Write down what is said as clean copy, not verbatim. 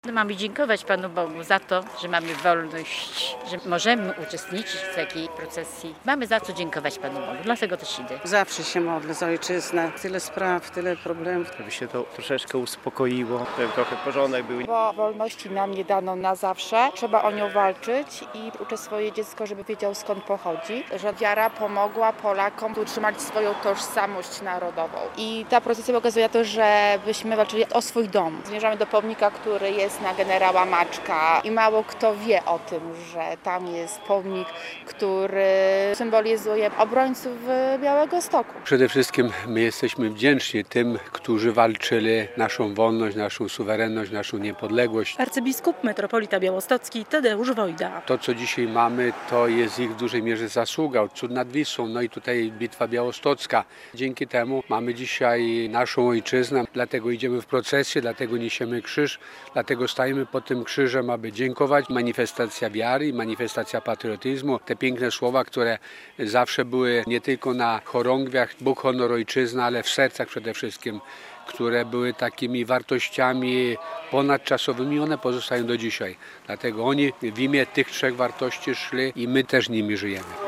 Mamy dziękować Panu Bogu za to, że mamy wolność, że możemy uczestniczyć w takiej procesji. Mamy za co dziękować Panu Bogu, dlatego też idę. Zawsze się modlę za ojczyznę. Tyle spraw, tyle problemów. Żeby się to troszeczkę uspokoiło, żeby trochę porządek był. Bo wolności nam nie dano na zawsze. Trzeba o nią walczyć i uczę swoje dziecko, żeby wiedział skąd pochodzi. Że wiara pomogła Polakom utrzymać swoją tożsamość narodową. I ta procesja pokazuje to, żebyśmy walczyli o swój dom. Zmierzamy do pomnika, który jest na generała Maczka i mało kto wie o tym, że tam jest pomnik, który symbolizuje obrońców Białegostoku. Przede wszystkim my jesteśmy wdzięczni tym, którzy walczyli naszą wolność, naszą suwerenność, naszą niepodległość. Arcybiskup metropolita białostocki Tadeusz Wojda. To, co dzisiaj mamy, to jest ich w dużej mierze zasługa. Cud nad Wisłą, no i tutaj Bitwa Białostocka. Dzięki temu mamy dzisiaj naszą ojczyznę, dlatego idziemy w procesję, dlatego niesiemy krzyż, dlatego stajemy pod tym krzyżem, aby dziękować. Manifestacja wiary, manifestacja patriotyzmu, te piękne słowa, które zawsze były nie tylko na chorągwiach, Bóg, honor, ojczyzna, ale w sercach przede wszystkim, które były takimi wartościami ponadczasowymi, one pozostają do dzisiaj. Dlatego oni w imię tych trzech wartości szli i my też nimi żyjemy.